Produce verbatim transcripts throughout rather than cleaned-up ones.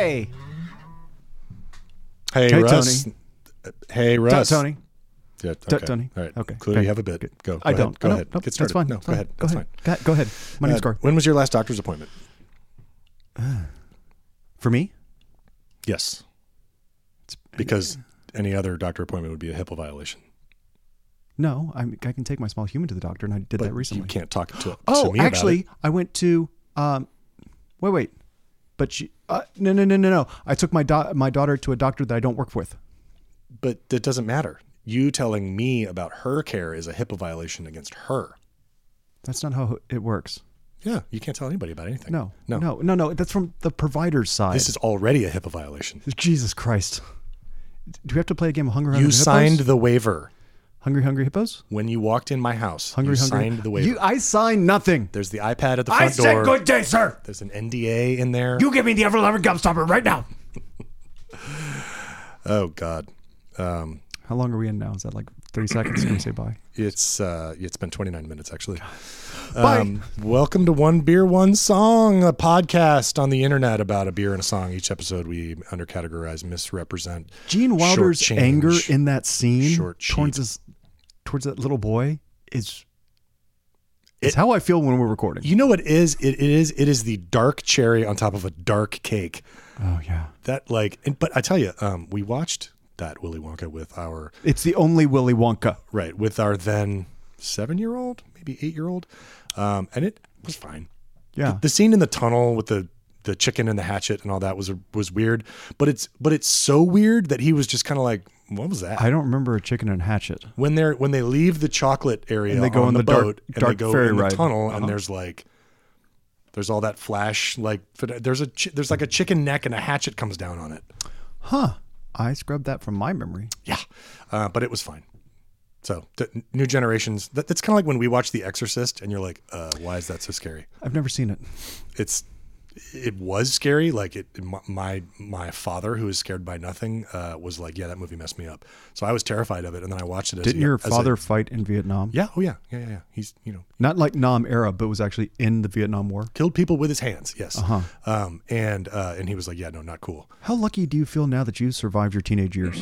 Hey. Hey, Hey, Russ. Tony. Hey, Russ. Tony. Yeah, okay. Tony. All right. Okay. Clearly, Okay. you have a bit. Good. Go. go I ahead. don't. Go I ahead. don't. Nope. Get started. That's fine. No, That's go fine. ahead. Go That's ahead. fine. Go, go ahead. My name's Uh, Gar. when was your last doctor's appointment? For me? Yes. Because any other doctor appointment would be a HIPAA violation. No, I'm, I can take my small human to the doctor, and I did But that recently. you can't talk to, to oh, me actually, about it. I went to. Um, wait, wait. But you, uh, no, no, no, no, no. I took my da- my daughter to a doctor that I don't work with. But that doesn't matter. You telling me about her care is a HIPAA violation against her. That's not how it works. Yeah, you can't tell anybody about anything. No, no, no, no, no. That's from the provider's side. This is already a HIPAA violation. Jesus Christ. Do we have to play a game of Hungry Hungry You Hippos? signed the waiver. Hungry Hungry Hippos? When you walked in my house, Hungry you Hungry. signed the waiver. You, I signed nothing. There's the iPad at the I front door. said good day, sir. There's an N D A in there. You give me the ever loving gobstopper right now. Oh, God. Um, How long are we in now? Is that like thirty seconds? Can we say bye? it's uh, it's been twenty-nine minutes, actually. Bye. Um, welcome to One Beer, One Song, a podcast on the internet about a beer and a song. Each episode we undercategorize, misrepresent. Gene Wilder's shortchange, anger in that scene short towards cheat. this, towards that little boy is is It- how I feel when we're recording. You know what it is? It, it is it is the dark cherry on top of a dark cake. Oh yeah, That like, and, but I tell you, um, we watched that Willy Wonka with our it's the only Willy Wonka. right with our then seven year old, maybe eight year old, um, and it was fine. Yeah, The scene in the tunnel with the the chicken and the hatchet and all that was was weird, but it's but it's so weird that he was just kind of like, what was that? I don't remember a chicken and hatchet. when they're when they leave the chocolate area And they go on on the, the dark- boat and dark they go ferry in the ride. tunnel Uh-huh. and there's like there's all that flash like there's a chi- there's like a chicken neck and a hatchet comes down on it. Huh? I scrubbed that from my memory. Yeah, uh, but it was fine. So th- new generations. That, that's kind of like when we watch The Exorcist, and you're like, uh, "Why is that so scary?" I've never seen it. It's it was scary. Like it, my my father, who is scared by nothing, uh, was like, "Yeah, that movie messed me up." So I was terrified of it, and then I watched it. As Didn't a, your as a- father fight in Vietnam? yeah. Oh yeah. Yeah. Yeah. yeah. He's you know Not like Nam era, but was actually in the Vietnam War. killed people with his hands. Yes. Uh-huh. Um. And uh. And he was like, "Yeah, no, not cool." How lucky do you feel now that you survived your teenage years?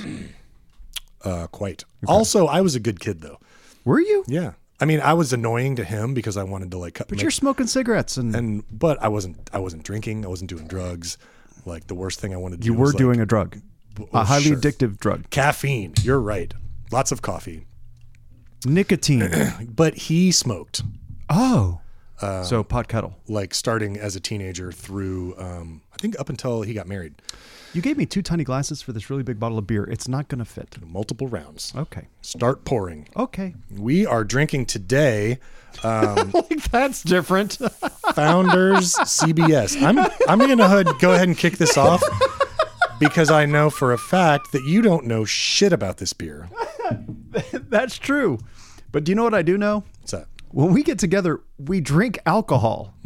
Uh. Quite. Also, I was a good kid though. Were you? Yeah. I mean, I was annoying to him because I wanted to like cut. But make- you're smoking cigarettes and, and but I wasn't I wasn't drinking, I wasn't doing drugs. Like the worst thing I wanted to you do were was, like, doing a drug, oh, a highly sure. addictive drug, caffeine. You're right. Lots of coffee. nicotine. But he smoked Oh, Uh, so pot kettle. like starting as a teenager through um I think up until he got married. You gave me two tiny glasses for this really big bottle of beer. It's not going to fit. Multiple rounds. Okay. Start pouring. Okay. We are drinking today Like that's different. Founders C B S. I'm I'm gonna go ahead and kick this off because I know for a fact that you don't know shit about this beer. That's true. But do you know what I do know? What's that? When we get together, we drink alcohol.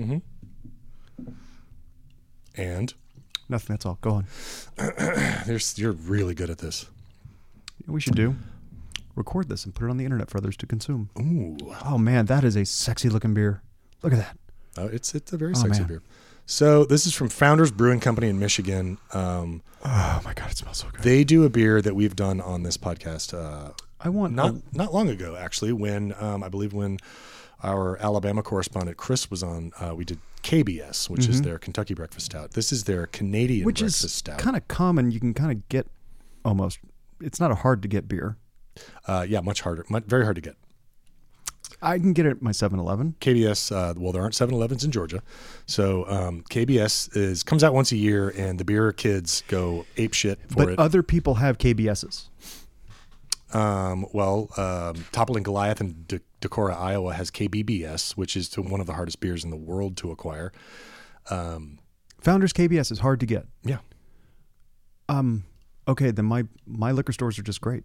And Nothing. That's all. Go on. there's you're really good at this. We should do. Record this and put it on the internet for others to consume. Ooh. Oh man, that is a sexy looking beer. Look at that. Oh, it's it's a very Oh, sexy man. beer. So this is from Founders Brewing Company in Michigan. Um, Oh my god, it smells so good. they do a beer that we've done on this podcast uh, I want not a- not long ago, actually. When um, I believe when our Alabama correspondent Chris was on, uh, we did K B S, which is their Kentucky Breakfast Stout. This is their Canadian Mm-hmm. which Breakfast is Stout. kind of common. You can kind of get almost. It's not a hard to get beer. uh, yeah, much harder, much, very hard to get. I can get it at my seven eleven. K B S, uh, well, there aren't seven elevens in Georgia. So um, K B S is comes out once a year, and the beer kids go ape shit for But it. other people have K B S's. Um, well, um, Toppling Goliath in De- Decorah, Iowa has K B B S, which is to one of the hardest beers in the world to acquire. Um, Founders K B S is hard to get. yeah. Um. Okay, then my my liquor stores are just great.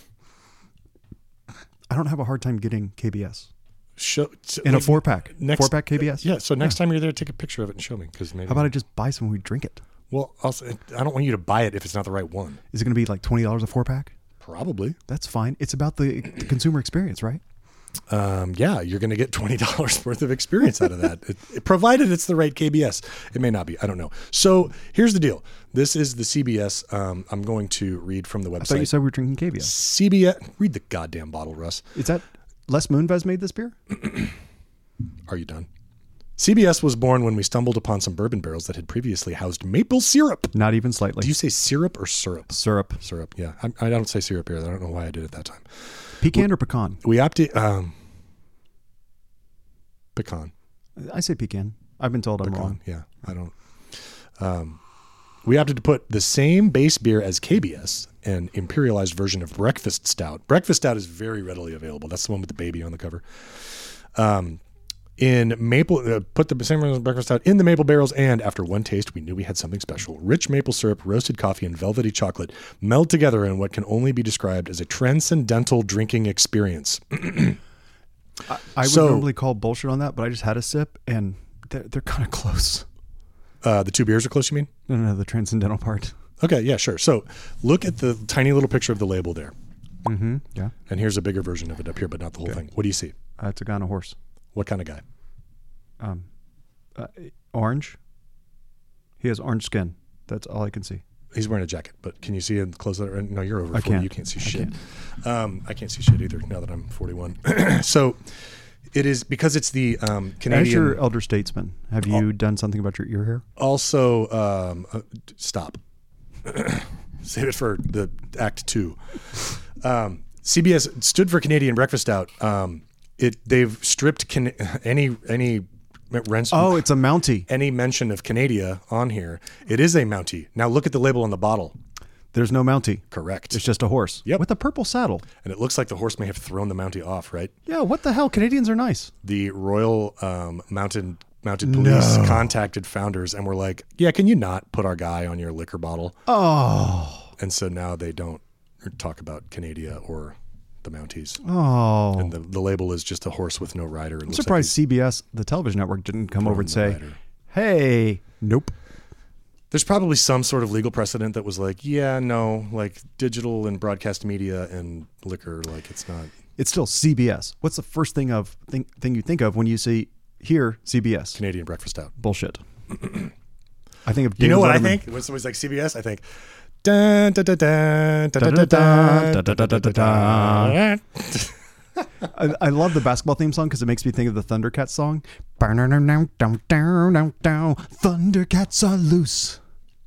I don't have a hard time getting K B S Show, so in a like, four pack. next- Four pack K B S. Yeah. So next time you're there, take a picture of it and show me. Because maybe. How about I just buy some and we drink it? Well, also, I don't want you to buy it if it's not the right one. Is it going to be like twenty dollars a four pack? Probably. That's fine. It's about the, the consumer experience, right? um, yeah, you're going to get twenty dollars worth of experience out of that, it, it, provided it's the right K B S. It may not be. I don't know. So here's the deal. This is the C B S. Um, I'm going to read from the website. I thought you said we were drinking K B S. C B S. Read the goddamn bottle, Russ. Is that Les Moonves made this beer? Are you done? C B S was born when we stumbled upon some bourbon barrels that had previously housed maple syrup. Not even slightly. Do you say syrup or syrup? Syrup. Syrup, yeah. I, I don't say syrup here. I don't know why I did it that time. Pecan or pecan? We opted... Um, pecan. I say pecan. I've been told I'm Pecan, wrong. yeah. I don't... Um, we opted to put the same base beer as K B S, an imperialized version of Breakfast Stout. Breakfast Stout is very readily available. That's the one with the baby on the cover. Um... In maple, uh, put the same as breakfast stout in the maple barrels, and after one taste, we knew we had something special. Rich maple syrup, roasted coffee, and velvety chocolate meld together in what can only be described as a transcendental drinking experience. I, I would So- normally call bullshit on that, but I just had a sip, and they're, they're kind of close. Uh, the two beers are close, you mean? No, no, no, the transcendental part. Okay, yeah, sure. So look at the tiny little picture of the label there. Mm-hmm. Yeah. And here's a bigger version of it up here, but not the whole thing. What do you see? Uh, it's a guy on a horse. What kind of guy? Um, uh, orange. He has orange skin. That's all I can see. He's wearing a jacket, but can you see him close that? No, you're over I forty. can't. You can't see I shit. can't. Um, I can't see shit either now that I'm forty-one. So it is because it's the um, Canadian. As your elder statesman, have you done something about your ear hair? Also, um, uh, stop. Save it for the act two. Um, C B S stood for Canadian Breakfast Stout. Um, it they've stripped can, any any rents. Oh, it's a Mountie. Any mention of Canada on here. It is a Mountie. Now look at the label on the bottle. There's no Mountie. Correct. It's just a horse. Yep. With a purple saddle. And it looks like the horse may have thrown the Mountie off, right? Yeah, what the hell? Canadians are nice. The Royal um, Mounted Mounted Police No. contacted founders and were like, "Yeah, can you not put our guy on your liquor bottle?" Oh. And so now they don't talk about Canada or the Mounties. Oh. And the, the label is just a horse with no rider. It I'm looks surprised like C B S, the television network, didn't come over and throwing say, the rider. hey, nope. There's probably some sort of legal precedent that was like, yeah, no, like digital and broadcast media and liquor, like it's not. It's still C B S. What's the first thing of thing, thing you think of when you see here C B S? Canadian Breakfast Stout. Bullshit. I think of You David know what Letterman. I think? When somebody's like C B S, I think. Dun, dun, dun, dun, dun, dun, dun, dun, dun, dun, dun, dun. I, I love the basketball theme song because it makes me think of the Thundercats song. Thundercats are loose.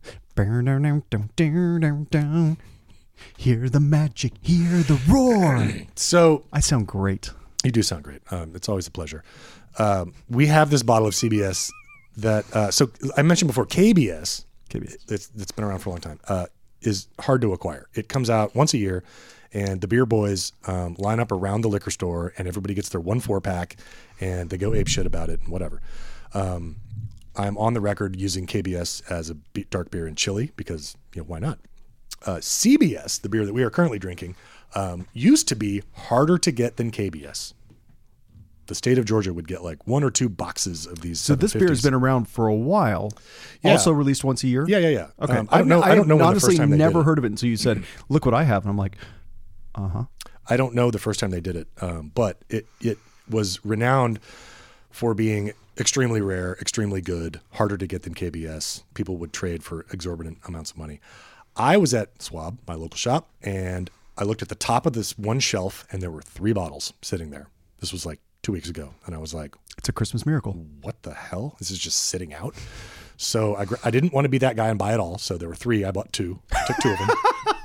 Hear the magic, hear the roar. So I sound great. you do sound great. Um, it's always a pleasure. Um, we have this bottle of C B S that. Uh, so I mentioned before K B S. K B S. It's, it's been around for a long time. Uh, is hard to acquire. It comes out once a year, and the beer boys um, line up around the liquor store, and everybody gets their one four pack, and they go ape shit about it and whatever. Um, I'm on the record using K B S as a be- dark beer in chili because you know why not? Uh, C B S, the beer that we are currently drinking, um, used to be harder to get than K B S. The state of Georgia would get like one or two boxes of these. So this beer has been around for a while. Yeah. Also released once a year. Yeah, yeah, yeah. Okay. Um, I don't know. I don't know. when the honestly first time they never did it. heard of it until you said, "Look what I have," and I'm like, "Uh huh." I don't know the first time they did it, um, but it it was renowned for being extremely rare, extremely good, harder to get than K B S. People would trade for exorbitant amounts of money. I was at Swab, my local shop, and I looked at the top of this one shelf, and there were three bottles sitting there. This was like two weeks ago, and I was like, It's a Christmas miracle. what the hell? This is just sitting out. So I, gr- I didn't want to be that guy and buy it all. So there were three. I bought two, took two of them.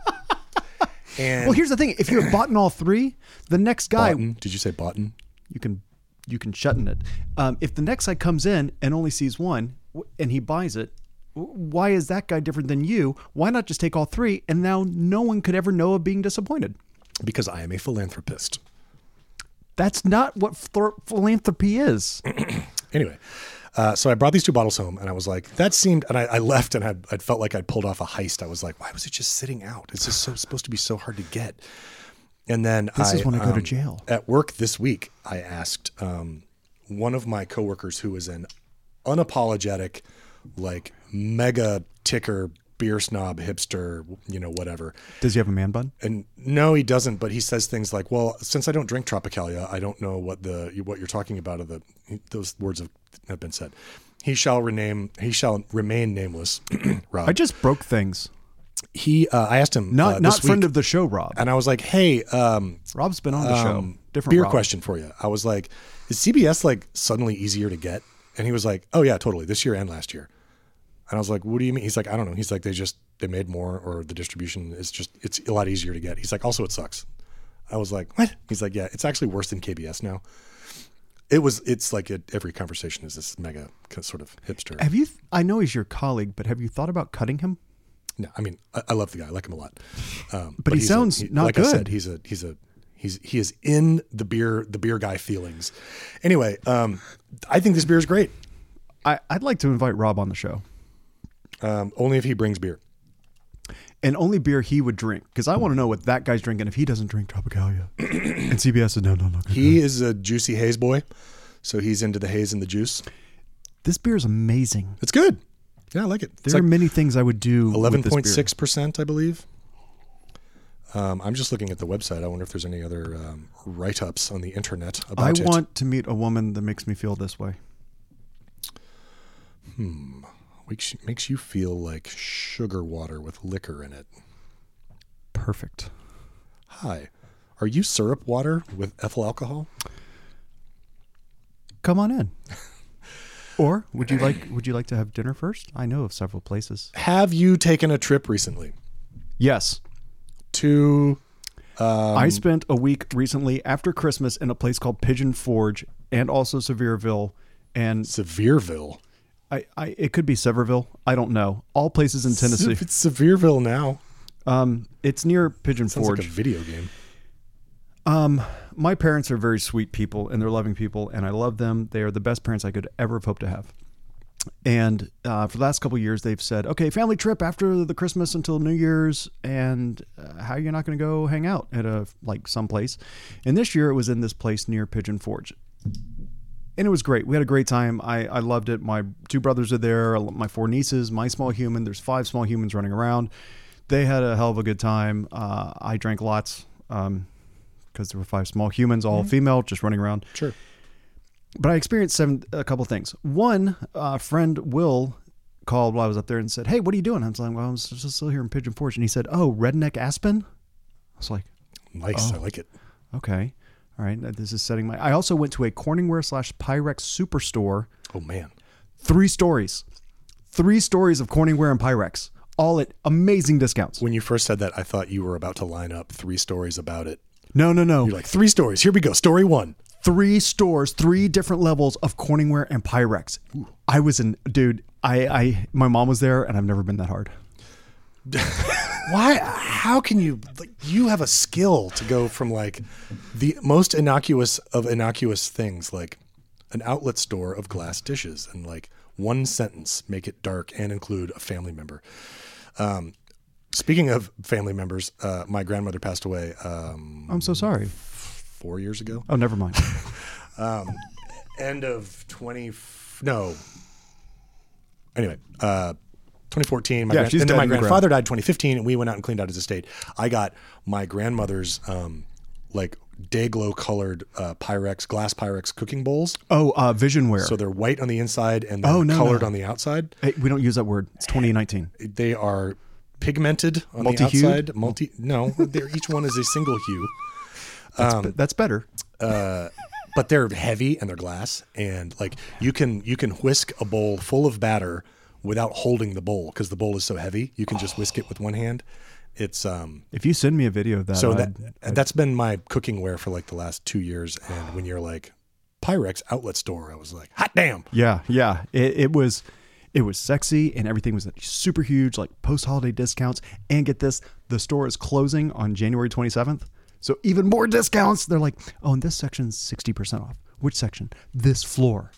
And Well, here's the thing: if you have bought in all three, the next guy Botten. Did you say Botten? you can you can shut in it. Um, if the next guy comes in and only sees one w- and he buys it, w- why is that guy different than you? Why not just take all three? And now no one could ever know of being disappointed. Because I am a philanthropist. That's not what phil- philanthropy is. Anyway, uh, so I brought these two bottles home, and I was like, that seemed, and I, I left, and I, I felt like I'd pulled off a heist. I was like, why was it just sitting out? It's just so supposed to be so hard to get. And then This I, is when I go to um, jail. At work this week, I asked um, one of my coworkers who is an unapologetic, like mega ticker beer snob, hipster, you know, whatever. Does he have a man bun? And no, he doesn't. But he says things like, "Well, since I don't drink Tropicalia, I don't know what the what you're talking about." Of the those words have, have been said. He shall rename. He shall remain nameless. Rob. I just broke things. He. Uh, I asked him. Not uh, not this friend week, of the show, Rob. and I was like, "Hey, um, Rob's been on the um, show. Different beer Rob. question for you." I was like, "Is C B S like suddenly easier to get?" And he was like, "Oh yeah, totally. This year and last year." And I was like, "What do you mean?" He's like, "I don't know." He's like, "They just they made more, or the distribution is just it's a lot easier to get." He's like, "Also, it sucks." I was like, "What?" He's like, "Yeah, it's actually worse than K B S now." It was. It's like it, every conversation is this mega sort of hipster. Have you? I know he's your colleague, but have you thought about cutting him? No, I mean, I, I love the guy. I like him a lot. Um, But he he's a- sounds he- not like good. I said, he's a he's a he's he is in the beer the beer guy feelings. Anyway, um, I think this beer is great. I, I'd like to invite Rob on the show, Um, only if he brings beer. and only beer he would drink, because I want to know what that guy's drinking if he doesn't drink Tropicalia. And C B S said no, no, no. He is a juicy haze boy, so he's into the haze and the juice. This beer is amazing. It's good. Yeah, I like it. It's There are like many things I would do. eleven with this point beer. six percent, I believe. Um, I'm just looking at the website. I wonder if there's any other um, write-ups on the internet about I it. want to meet a woman that makes me feel this way. Makes, makes you feel like sugar water with liquor in it. Perfect. Hi. Are you syrup water with ethyl alcohol? Come on in. Or would you like would you like to have dinner first? I know of several places. Have you taken a trip recently Yes. to um, I spent a week recently after Christmas in a place called Pigeon Forge and also Sevierville, and Sevierville? I, I it could be Severville. I don't know. All places in Tennessee. If it's Sevierville now. Um, it's near Pigeon Sounds Forge. like a video game. Um, my parents are very sweet people and they're loving people, and I love them. They are the best parents I could ever have hoped to have. And uh, for the last couple of years, they've said, okay, family trip after the Christmas until New Year's, and uh, how you're not going to go hang out at a like someplace. And this year it was in this place near Pigeon Forge. And it was great. We had a great time. I, I loved it. My two brothers are there, my four nieces, my small human. There's five small humans running around. They had a hell of a good time. Uh, I drank lots um, because there were five small humans, all Mm-hmm. female, just running around. Sure. But I experienced seven, a couple of things. One, uh, friend Will called while I was up there and said, hey, what are you doing? I was like, well, I was just still here in Pigeon Forge. And he said, oh, Redneck Aspen? I was like, Nice. Oh. I like it. okay. All right. This is setting my... I also went to a Corningware slash Pyrex superstore. Oh, man. Three stories. Three stories of Corningware and Pyrex. All at amazing discounts. When you first said that, I thought you were about to line up three stories about it. No, no, no. You're like, three stories. Here we go. Story one. Three stores, three different levels of Corningware and Pyrex. I was in... Dude, I, I... My mom was there, and I've never been that hard. Why? How can you? Like, you have a skill to go from like the most innocuous of innocuous things, like an outlet store of glass dishes, and like one sentence make it dark and include a family member. Um, speaking of family members, uh, my grandmother passed away um, I'm so sorry. four years ago. Oh, never mind. End of twenty. No. Anyway, uh, twenty fourteen. My Yeah, grand- she's and then dead my in the ground. grandfather died twenty fifteen, and we went out and cleaned out his estate. I got my grandmother's um, like day glow colored uh, Pyrex glass Pyrex cooking bowls. Oh, uh, Visionware. So they're white on the inside and then Oh, no, colored no. on the outside. Hey, we don't use that word. It's twenty nineteen. They are pigmented on Multi-hued? the outside. Multi. No, they're each one is a single hue. That's, Um, be- that's better. but they're heavy and they're glass, and like you can you can whisk a bowl full of batter without holding the bowl because the bowl is so heavy. You can just whisk it with one hand. It's um If you send me a video of that, so I'd- that that's been my cooking ware for like the last two years. And when you're like Pyrex outlet store, I was like, hot damn. yeah, yeah, it, it was, it was sexy, and everything was super huge, like post holiday discounts. And get this, the store is closing on January twenty-seventh, so even more discounts. They're like, oh, and this section's sixty percent off. Which section? This floor.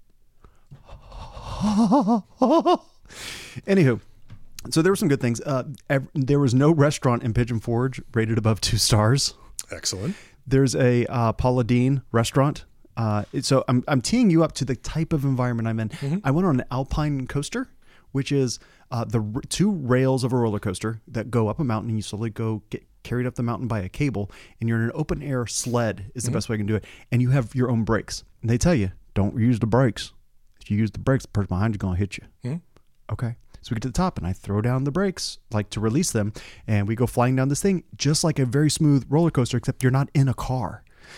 Anywho, so there were some good things. Uh, ev- there was no restaurant in Pigeon Forge rated above two stars. Excellent. There's a uh, Paula Deen restaurant. Uh, it- so I'm I'm teeing you up to the type of environment I'm in. I went on an alpine coaster which is uh, the r- two rails of a roller coaster that go up a mountain, and you slowly go get carried up the mountain by a cable, and you're in an open air sled is the mm-hmm. best way I can do it. And you have your own brakes. And they tell you, don't use the brakes. If you use the brakes, the person behind you is going to hit you. Mm-hmm. Okay. So we get to the top, and I throw down the brakes, like to release them, and we go flying down this thing, just like a very smooth roller coaster, except you're not in a car.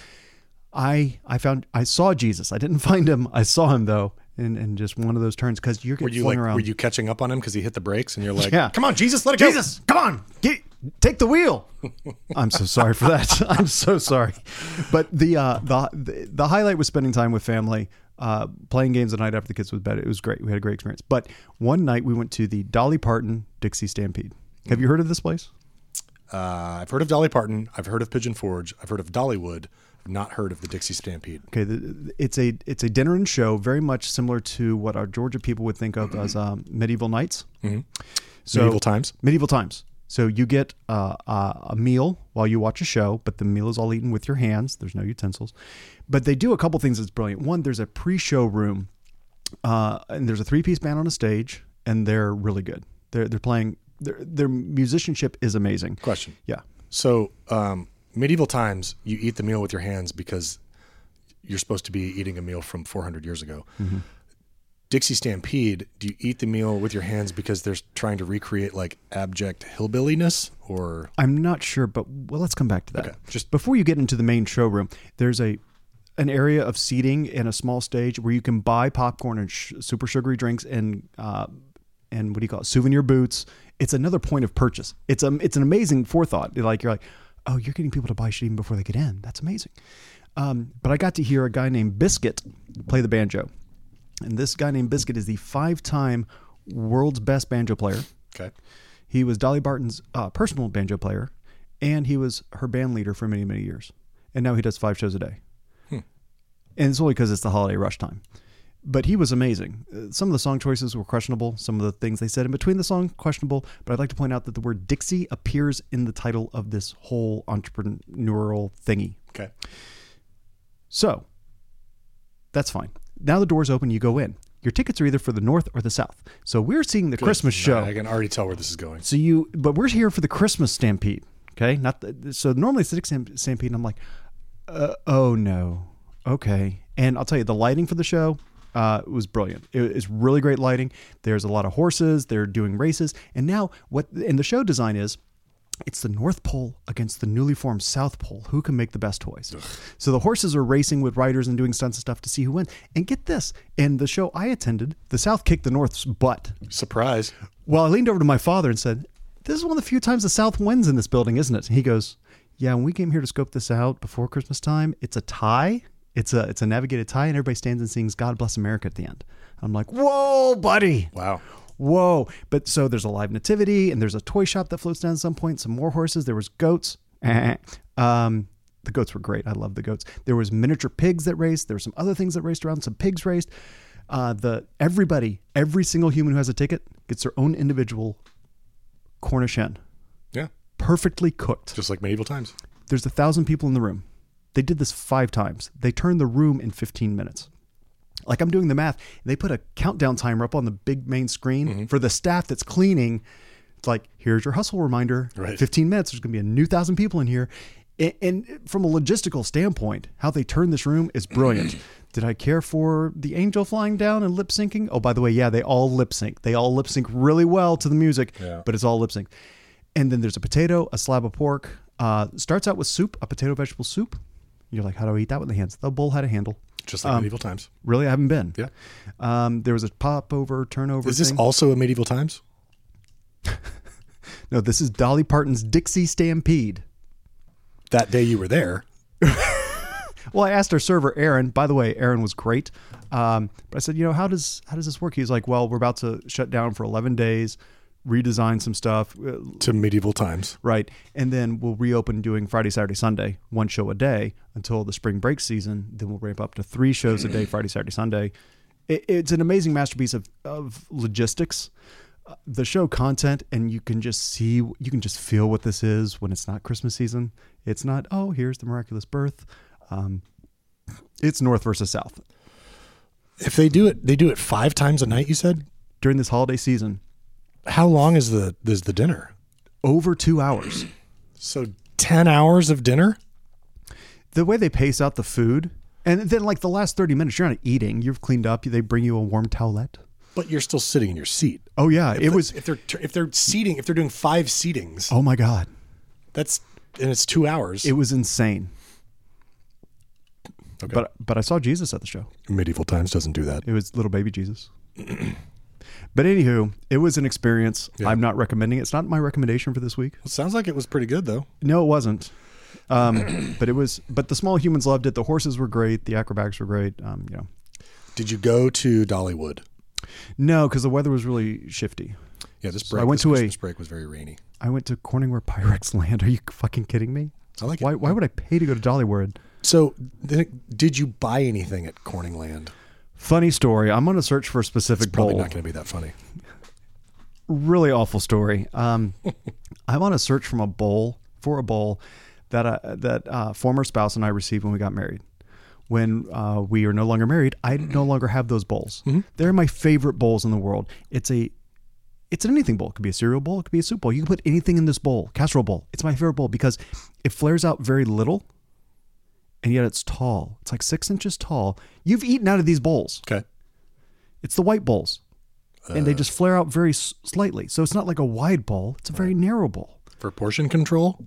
I I found I saw Jesus. I didn't find him. I saw him though, in, in just one of those turns, because you're getting were you flung like around. were you catching up on him because he hit the brakes, and you're like, yeah. come on, Jesus, let it Jesus, go. come on, get, take the wheel. I'm so sorry for that. I'm so sorry. But the uh, the the, the highlight was spending time with family. Uh, playing games the night after the kids went to bed. It was great. We had a great experience. But one night we went to the Dolly Parton Dixie Stampede. Have you heard of this place? Uh, I've heard of Dolly Parton. I've heard of Pigeon Forge. I've heard of Dollywood. I've not heard of the Dixie Stampede. Okay, the, it's a it's a dinner and show, very much similar to what our Georgia people would think of as um, medieval nights. Mm-hmm. So, medieval times. Medieval times. So you get uh, a meal while you watch a show, but the meal is all eaten with your hands. There's no utensils. But they do a couple things that's brilliant. One, there's a pre-show room, uh, and there's a three-piece band on a stage, and they're really good. They're they're playing. Their their musicianship is amazing. Question. Yeah. So um, medieval times, you eat the meal with your hands because you're supposed to be eating a meal from four hundred years ago. Mm-hmm. Dixie Stampede, do you eat the meal with your hands because they're trying to recreate like abject hillbilliness, or? I'm not sure, but well, let's come back to that. Okay. Just before you get into the main showroom, there's a an area of seating and a small stage where you can buy popcorn and sh- super sugary drinks and uh, and what do you call it, souvenir boots. It's another point of purchase. It's um it's an amazing forethought. Like you're like, oh, you're getting people to buy shit even before they get in. That's amazing. Um, but I got to hear a guy named Biscuit play the banjo. And this guy named Biscuit is the five-time world's best banjo player. Okay. He was Dolly Parton's uh, personal banjo player, and he was her band leader for many, many years. And now he does five shows a day. Hmm. And it's only because it's the holiday rush time. But he was amazing. Uh, some of the song choices were questionable. Some of the things they said in between the song, questionable. But I'd like to point out that the word Dixie appears in the title of this whole entrepreneurial thingy. Okay. So, that's fine. Now the doors open, you go in. Your tickets are either for the North or the South. So we're seeing the Good. Christmas show. I can already tell where this is going. So you, but we're here for the Christmas Stampede. Okay, not the, so normally it's the Dixie Stampede, and I'm like, uh, oh no, okay. And I'll tell you, the lighting for the show uh, was brilliant. It, it's really great lighting. There's a lot of horses. They're doing races, and now what? And the show design is. It's the North Pole against the newly formed South Pole. Who can make the best toys? Ugh. So the horses are racing with riders and doing stunts and stuff to see who wins. And get this, in the show I attended, the South kicked the North's butt. Surprise. Well, I leaned over to my father and said, this is one of the few times the South wins in this building, isn't it? And he goes, yeah, when we came here to scope this out before Christmas time, it's a tie. It's a it's a navigated tie, and everybody stands and sings God Bless America at the end. I'm like, whoa, buddy. Wow. Whoa. But so there's a live nativity, and there's a toy shop that floats down at some point, some more horses. There was goats. um, the goats were great. I love the goats. There was miniature pigs that raced. There were some other things that raced around. Some pigs raced. Uh, the everybody, every single human who has a ticket gets their own individual Cornish hen. Yeah. Perfectly cooked. Just like medieval times. There's a thousand people in the room. They did this five times. They turned the room in fifteen minutes. Like I'm doing the math. They put a countdown timer up on the big main screen mm-hmm. for the staff that's cleaning. It's like, here's your hustle reminder. Right. fifteen minutes. There's going to be a new thousand people in here. And, and from a logistical standpoint, how they turn this room is brilliant. Did I care for the angel flying down and lip syncing? Oh, by the way, yeah, they all lip sync. They all lip sync really well to the music, yeah. but it's all lip sync. And then there's a potato, a slab of pork. Uh, starts out with soup, a potato vegetable soup. You're like, how do I eat that with the hands? The bowl had a handle. Just like um, medieval times. Really? I haven't been. Yeah. Um, there was a pop over, turnover. Is this thing. also a medieval times? No, this is Dolly Parton's Dixie Stampede. That day you were there. Well, I asked our server, Aaron. By the way, Aaron was great. Um, but I said, you know, how does how does this work? He's like, well, we're about to shut down for eleven days, redesign some stuff. To medieval times. Right. And then we'll reopen doing Friday, Saturday, Sunday, one show a day until the spring break season. Then we'll ramp up to three shows a day, Friday, Saturday, Sunday. It, it's an amazing masterpiece of, of logistics. Uh, the show content, and you can just see, you can just feel what this is when it's not Christmas season. It's not, oh, here's the miraculous birth. Um, it's North versus South. If they do it, they do it five times a night, you said? during this holiday season. How long is the is the dinner? Over two hours. So ten hours of dinner? The way they pace out the food, and then like the last thirty minutes, you're not eating. You've cleaned up. They bring you a warm towelette. But you're still sitting in your seat. Oh yeah, If it the- was. if they're if they're seating if they're doing five seatings, Oh my God, that's and it's two hours. it was insane. Okay. But but I saw Jesus at the show. Medieval times doesn't do that. It was little baby Jesus. But anywho, it was an experience. Yeah. I'm not recommending it. It's not my recommendation for this week. It sounds like it was pretty good though. No, it wasn't. Um, but it was. But the small humans loved it. The horses were great. The acrobatics were great. Um, you know. Did you go to Dollywood? No, because the weather was really shifty. Yeah, this So break. I went this to a- Christmas break was very rainy. I went to Corningware Pyrex Land. Are you fucking kidding me? I like it. Why? Why would I pay to go to Dollywood? So, th- did you buy anything at Corningland? Funny story. I'm going to search for a specific It's probably bowl. not going to be that funny. Really awful story. Um, I'm on a search from a bowl for a bowl that uh, that uh, former spouse and I received when we got married. When uh, we are no longer married, I no longer have those bowls. Mm-hmm. They're my favorite bowls in the world. It's a it's an anything bowl. It could be a cereal bowl. It could be a soup bowl. You can put anything in this bowl. Casserole bowl. It's my favorite bowl because it flares out very little, and yet it's tall. It's like six inches tall. You've eaten out of these bowls. Okay. It's the white bowls. And they just flare out very s- slightly. So it's not like a wide bowl. It's a very narrow bowl. For portion control?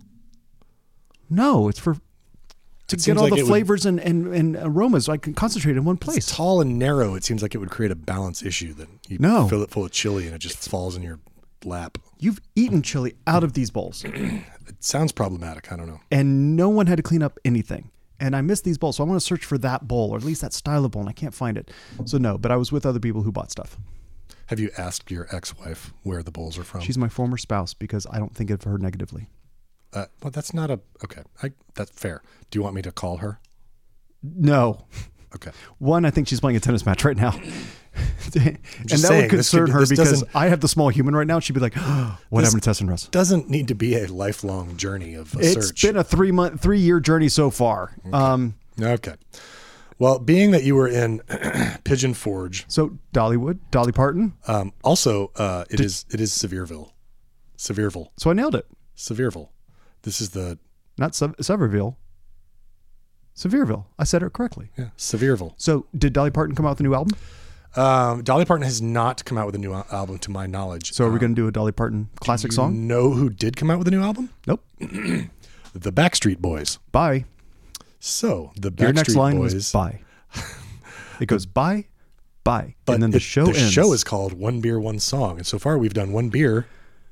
No, it's for to It get seems all like the it would- flavors and, and, and aromas so I can concentrate in one It's place. tall and narrow. It seems like it would create a balance issue. That you No. fill it full of chili and it just falls in your lap. You've eaten chili out of these bowls, It sounds problematic. I don't know. and no one had to clean up anything. And I missed these bowls, so I want to search for that bowl, or at least that style of bowl, and I can't find it. So no, but I was with other people who bought stuff. Have you asked your ex-wife where the bowls are from? She's my former spouse because I don't think of her negatively. Uh, well, that's not a okay. I, that's fair. Do you want me to call her? No. Okay. One, I think she's playing a tennis match right now. and that saying, would this could concern be- her this because doesn't- I have the small human right now. She'd be like, oh, what This- happened to Tess and Russ? Doesn't need to be a lifelong journey of a It's search. been a three month, three year journey so far. Um, Okay. Well, being that you were in Pigeon Forge, so Dollywood, Dolly Parton. um, also uh, it is it is Sevierville, Sevierville, So I nailed it. Sevierville. This is the Not Se- Sevierville. Sevierville. I said it correctly. yeah Sevierville. So did Dolly Parton come out with a new album? Um, Dolly Parton has not come out with a new al- album, to my knowledge. So are we Um, going to do a Dolly Parton classic you song? Know who did come out with a new album? Nope. The Backstreet Boys. Bye. So the Your next Backstreet line Boys. was bye. It goes bye, bye, But and then the it- show the ends. show is called One Beer, One Song, and so far we've done one beer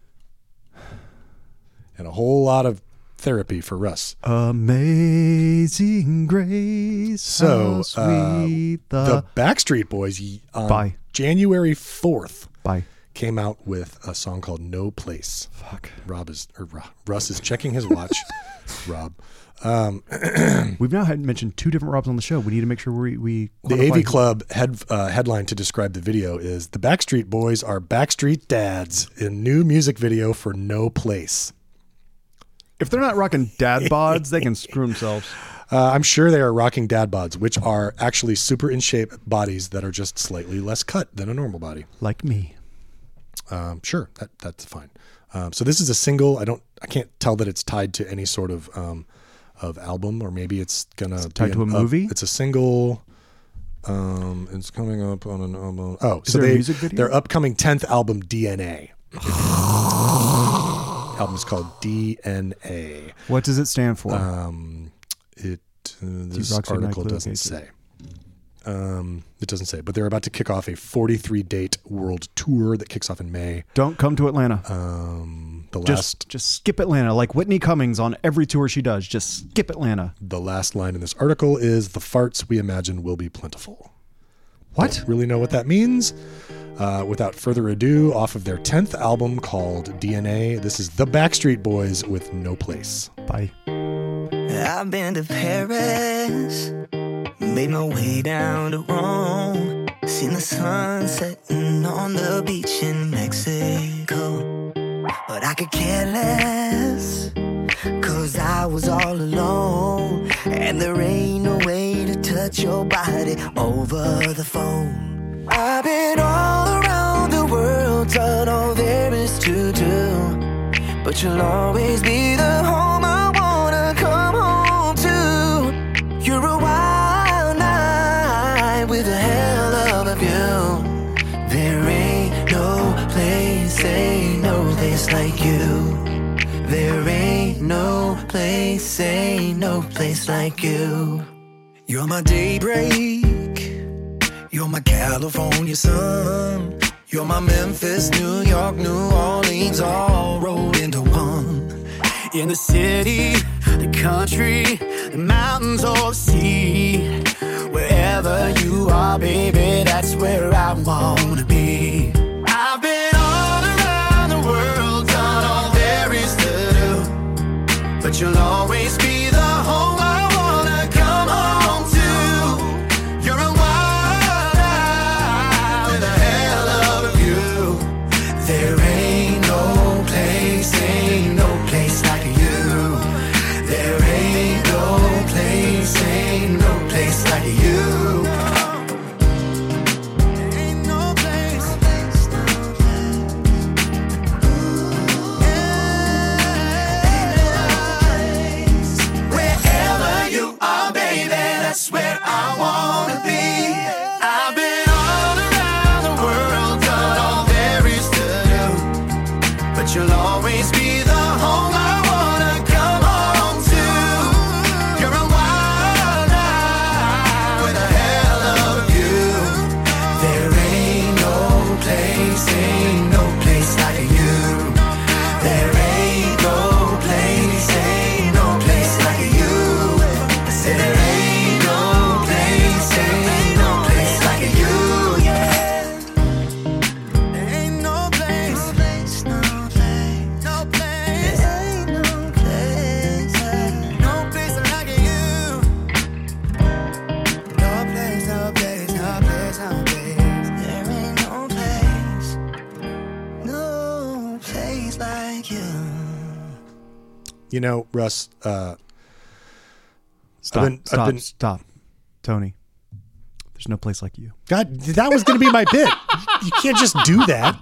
and a whole lot of therapy for Russ. Amazing Grace. So how uh, sweet the, the Backstreet Boys on Bye. January fourth bye. came out with a song called No Place. Fuck. Rob is or Ru- Russ is checking his watch. Rob. We've now had mentioned two different Robs on the show. We need to make sure we we The quantify A V who- Club head, uh, headline to describe the video is The Backstreet Boys are Backstreet Dads in new music video for No Place. If they're not rocking dad bods, they can screw themselves. Uh, I'm sure they are rocking dad bods, which are actually super in shape bodies that are just slightly less cut than a normal body. Like me. Um, sure, that that's fine. Um, so this is a single. I don't, I can't tell that it's tied to any sort of um, of album, or maybe it's gonna be tied to an a up- movie? it's a single. Um, it's coming up on an album. Oh, so there a they music video? their upcoming tenth album, D N A. Album is called D N A. What does it stand for? Um, it uh, this Deoxynitrate article doesn't acid. say. Um, it doesn't say, but they're about to kick off a forty-three date world tour that kicks off in May. Don't come to Atlanta. Um, the just last just skip Atlanta, like Whitney Cummings on every tour she does. Just skip Atlanta. the last line in this article is the farts we imagine will be plentiful. What? Don't really know what that means. Uh, without further ado, off of their tenth album called D N A, this is the Backstreet Boys with No Place. Bye. I've been to Paris, made my way down to Rome, seen the sun setting on the beach in Mexico. But I could care less, cause I was all alone, and there ain't no way to touch your body over the phone. I've been all around the world to do, but you'll always be the home I wanna come home to. You're a wild night with a hell of a view. There ain't no place, ain't no place like you. There ain't no place, ain't no place like you. You're my daybreak, you're my California sun. You're my Memphis, New York, New Orleans, all rolled into one. In the city, the country, the mountains or the sea, wherever you are, baby, that's where I wanna be. I've been all around the world, done all there is to do, but you'll always be the home I wanna come home to. You're a wild eye with a hell of a view. There ain't no place, ain't no place like you. There ain't no place, ain't no place like you. There ain't no place, no place. Wherever you are, baby, that's where I wanna be. I've been all around the world, done all there is to do, but you'll always be the home I wanna come home to. You're a wild eye with a hell of a view. There ain't no place, ain't no place like you. There ain't no place, ain't no place like you. I said there ain't no place, ain't no place like you. Yeah. There ain't no place, no place, no place, ain't no place, no place like you. No place, no place, no place, no place. There ain't no place, no place like you. You know, Russ, uh, Stop, I've been- I've stop, been- stop. Tony, there's no place like you. God, that was going to be my bit. You can't just do that.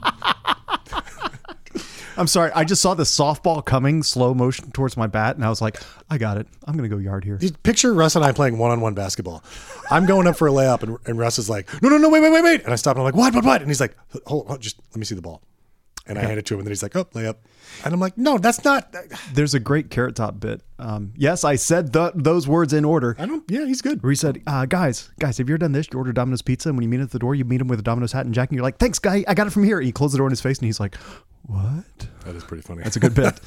I'm sorry. I just saw the softball coming slow motion towards my bat, and I was like, I got it. I'm going to go yard here. Just picture Russ and I playing one-on-one basketball. I'm going up for a layup, and, and Russ is like, no, no, no, wait, wait, wait, wait. And I stop, and I'm like, what, what, what? And he's like, hold, hold just let me see the ball. And I hand it to him, and then he's like, oh, layup. And I'm like, no, that's not. There's a great Carrot Top bit. Um, yes, I said the, those words in order. I don't. Yeah, he's good. Where he said, uh, guys, guys, have you ever done this? You order Domino's pizza, and when you meet him at the door, you meet him with a Domino's hat and jacket, and you're like, thanks, guy. I got it from here. And you close the door in his face, and he's like, what? That is pretty funny. That's a good bit.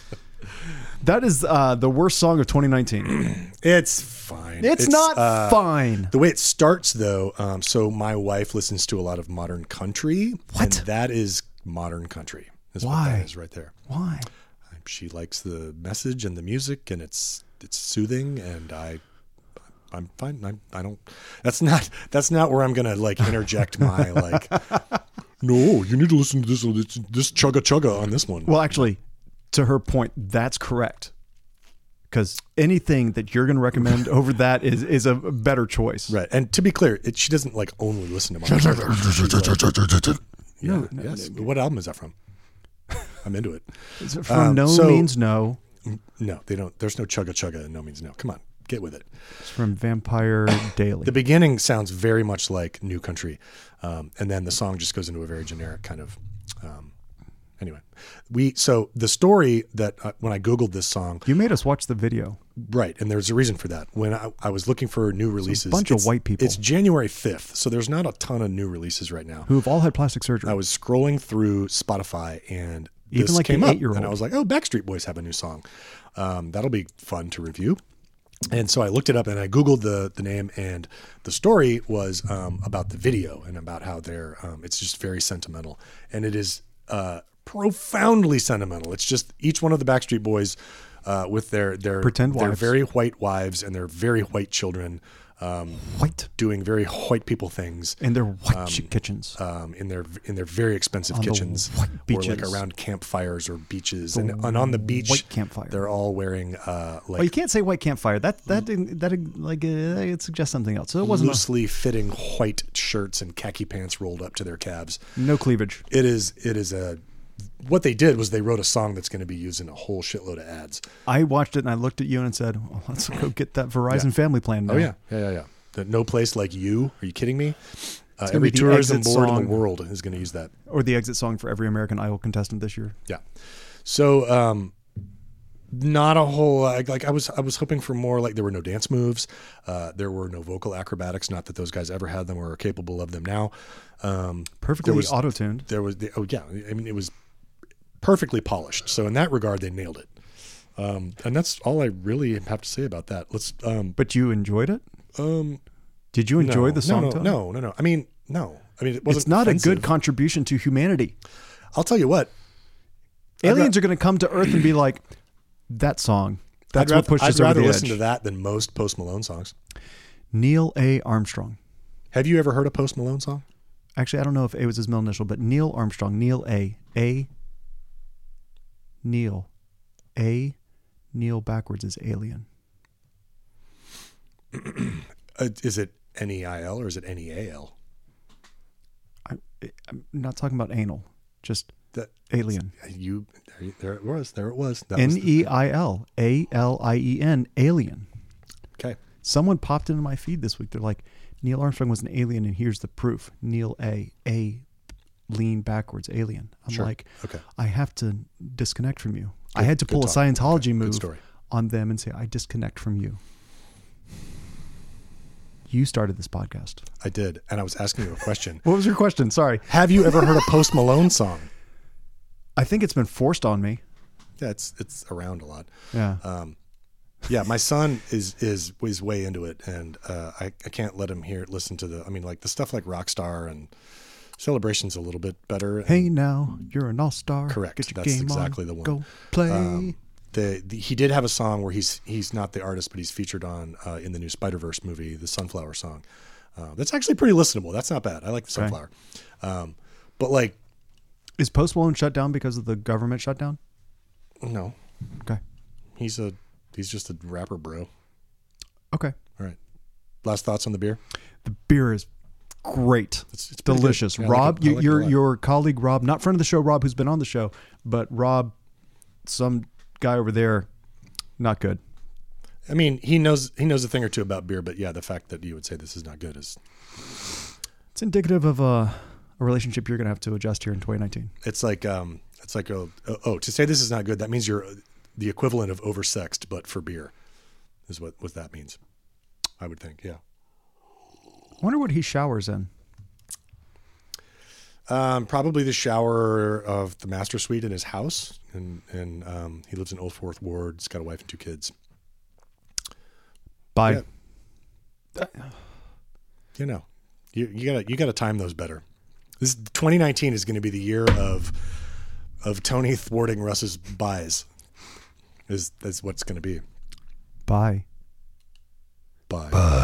That is uh, the worst song of twenty nineteen. It's fine. It's, not uh, fine. The way it starts, though, um, so my wife listens to a lot of modern country. What? And that is modern country. Is Why? What that is right there. Why? She likes the message and the music, and it's it's soothing, and I I'm fine. I'm, I don't. That's not that's not where I'm gonna like interject my like. No, you need to listen to this this, this chugga chugga on this one. Well, actually, to her point, that's correct. Because anything that you're going to recommend over that is is a better choice. Right. And to be clear, it, she doesn't like only listen to my like, yeah, No, no, yes. What album is that from? I'm into it. Is it from Um, No so- Means No? No, they don't. There's no chugga chugga and no means no. Come on, get with it. It's from Vampire Daily. The beginning sounds very much like New Country, um, and then the song just goes into a very generic kind of. Um, anyway, we so the story that uh, when I googled this song, You made us watch the video. right, and there's a reason for that. When I, I was looking for new releases, bunch of it's- white people. It's January fifth, so there's not a ton of new releases right now. Who have all had plastic surgery. I was scrolling through Spotify and Even this like an came up, eight-year-old. and I was like, "Oh, Backstreet Boys have a new song. Um, that'll be fun to review." And so I looked it up and I googled the the name, and the story was um, about the video and about how they're. Um, it's just very sentimental, and it is uh, profoundly sentimental. It's just each one of the Backstreet Boys uh, with their their Pretend their wives. very white wives and their very white children. Um, white. doing very white people things In their white chi- kitchens. um, in their in their very expensive On the kitchens, white or like beaches. around campfires or beaches, and, and on the beach, white campfire. they're all wearing uh, Oh, you like can't say white campfire. That that that like uh, it suggests something else. So it wasn't a- loosely fitting white shirts and khaki pants rolled up to their calves. no cleavage. It is it is a what they did was they wrote a song that's going to be used in a whole shitload of ads. I watched it and I looked at you and said, well, let's go get that Verizon Yeah. family plan now. Oh yeah, yeah, yeah, yeah. The No Place Like You. Are you kidding me? Uh, gonna every be the tourism exit board in song. the world is going to use that. Or the exit song for every American Idol contestant this year. Yeah. So, um, not a whole like, like I was I was hoping for more. Like there were no dance moves, uh, there were no vocal acrobatics. Not that those guys ever had them or are capable of them now. Um, Perfectly there was- auto-tuned. There was the, oh yeah, I mean it was perfectly polished. So in that regard, they nailed it. Um, and that's all I really have to say about that. Let's. Um, But you enjoyed it? um, Did you enjoy no, the song? No, no, Tom? no, no, no. I mean, no. I mean, it wasn't. It's not a offensive. good contribution to humanity. I'll tell you what. Aliens are going to come to Earth and be like, that song. That's I'd what rather, pushed I'd us over rather the listen edge. to that than most Post Malone songs. Neil A. Armstrong. Have you ever heard a Post Malone song? Actually, I don't know if A was his middle initial, but Neil Armstrong. Neil A. A. Neil. A. Neil backwards is alien. Uh, is it N E I L or is it N E A L? I, I'm not talking about anal, just That alien. you there, you- there it was. There it was. That was N the- E I L. A L I E N. Alien. Okay. Someone popped into my feed this week. They're like, Neil Armstrong was an alien, and here's the proof. Neil A. A. Lean backwards alien. I'm Sure. like, Okay. I have to disconnect from you. I Good- had to good pull a talk. Scientology Okay, good move story. on them and say, I disconnect from you. You started this podcast. I did, and I was asking you a question. What was your question? Sorry. Have you ever heard a Post Malone song? I think it's been forced on me. Yeah, it's it's around a lot. Yeah. Um, yeah, my son is is is way into it, and uh, I I can't let him hear listen to the. I mean, like the stuff like Rockstar and Celebration's a little bit better. and, Hey, now you're an all-star. Correct. Get your That's game exactly on. the one. Go play. Um, the, the he did have a song where he's he's not the artist, but he's featured on uh, in the new Spider-Verse movie, the Sunflower song. Uh, that's actually pretty listenable. That's not bad. I like the Okay. Sunflower. Um, but like, Is Post Malone shut down because of the government shutdown? no, Okay. he's a he's just a rapper, bro. Okay. All right. Last thoughts on the beer? The beer is great. It's, it's pretty good. Delicious. Yeah, I like Rob, it- I you, like it a your lot. your colleague Rob, not friend of the show Rob, who's been on the show, but Rob, some guy over there, not good. I mean, he knows he knows a thing or two about beer, but yeah, the fact that you would say this is not good is It's indicative of a, a relationship you're going to have to adjust here in twenty nineteen. it's like um it's like oh, oh to say this is not good, that means you're the equivalent of oversexed, but for beer, is what what that means. I would think, yeah. I wonder what he showers in. Um, probably the shower of the master suite in his house, and and um, he lives in Old Fourth Ward. He's got a wife and two kids. Bye. Yeah. You know, you you gotta you gotta time those better. This twenty nineteen is going to be the year of of Tony thwarting Russ's buys. Is that's what's going to be. Bye. Bye.